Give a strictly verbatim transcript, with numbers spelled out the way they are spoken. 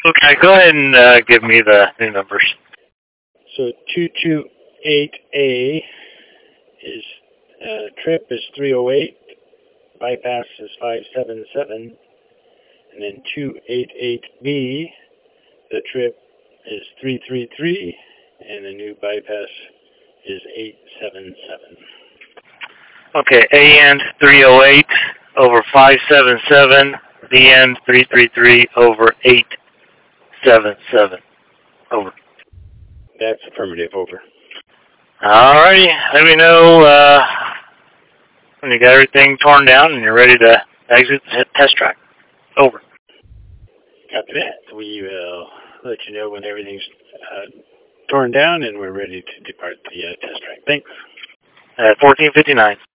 Okay, go ahead and uh, give me the new numbers. So two two eight A is uh, trip is three oh eight, bypass is five seven seven, and then two eight eight B, the trip is three three three, and the new bypass is eight seven seven. Okay, A N three oh eight over five seven seven, B N three three three over eight seven seven. Over. That's affirmative. Over. Alrighty, let me know uh, when you got everything torn down and you're ready to exit the test track. Over. Copy that. We will let you know when everything's uh, torn down and we're ready to depart the uh, test track. Thanks. At fourteen fifty-nine.